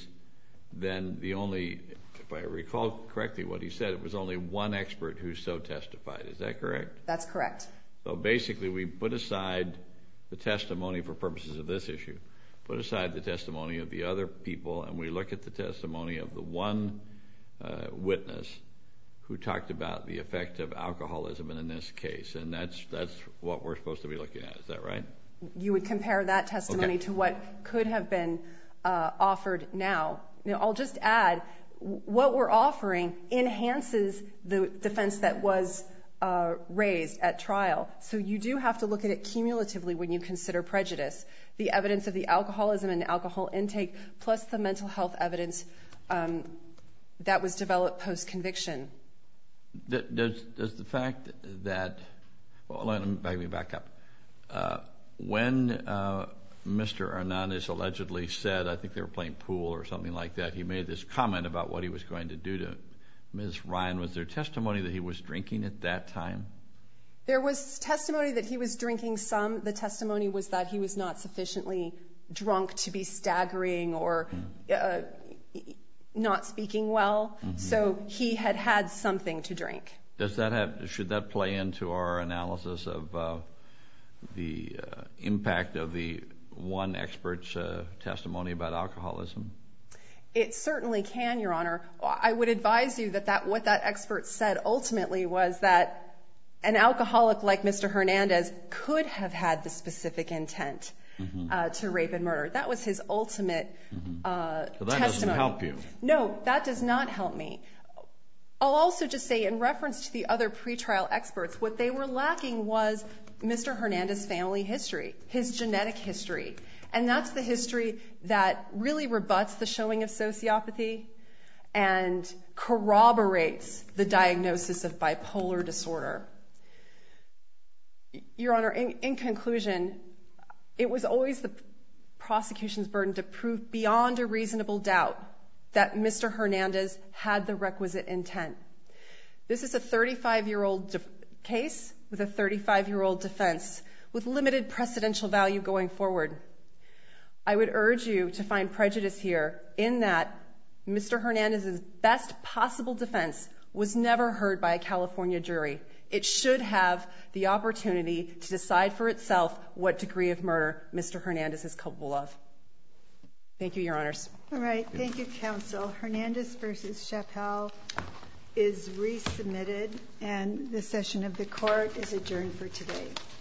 then the only, if I recall correctly what he said, it was only one expert who so testified. Is that correct? That's correct. So basically we put aside the testimony for purposes of this issue, put aside the testimony of the other people, and we look at the testimony of the one uh, witness who talked about the effect of alcoholism in this case, and that's that's what we're supposed to be looking at. Is that right? You would compare that testimony Okay. to what could have been uh, offered now. Now, I'll just add, what we're offering enhances the defense that was uh, raised at trial. So you do have to look at it cumulatively when you consider prejudice. The evidence of the alcoholism and alcohol intake, plus the mental health evidence um, that was developed post-conviction. Does, does the fact that, well, let me back up. Uh, when uh, Mister Hernandez allegedly said, I think they were playing pool or something like that, he made this comment about what he was going to do to Miz Ryan. Was there testimony that he was drinking at that time? There was testimony that he was drinking some. The testimony was that he was not sufficiently drunk to be staggering or uh, not speaking well. Mm-hmm. So he had had something to drink. Does that have, should that play into our analysis of uh, the uh, impact of the one expert's uh, testimony about alcoholism? It certainly can, Your Honor. I would advise you that, that what that expert said ultimately was that an alcoholic like Mister Hernandez could have had the specific intent mm-hmm. uh, to rape and murder. That was his ultimate mm-hmm. uh, so that testimony. doesn't help you. No, that does not help me. I'll also just say, in reference to the other pretrial experts, what they were lacking was Mister Hernandez's family history, his genetic history. And that's the history that really rebuts the showing of sociopathy and corroborates the diagnosis of bipolar disorder. Your Honor, in, in conclusion, it was always the prosecution's burden to prove beyond a reasonable doubt that Mister Hernandez had the requisite intent. This is a thirty-five-year-old de- case with a thirty-five-year-old defense with limited precedential value going forward. I would urge you to find prejudice here in that Mister Hernandez's best possible defense was never heard by a California jury. It should have the opportunity to decide for itself what degree of murder Mister Hernandez is culpable of. Thank you, Your Honors. All right. Thank you, counsel. Hernandez versus Chappelle is resubmitted, and the session of the court is adjourned for today.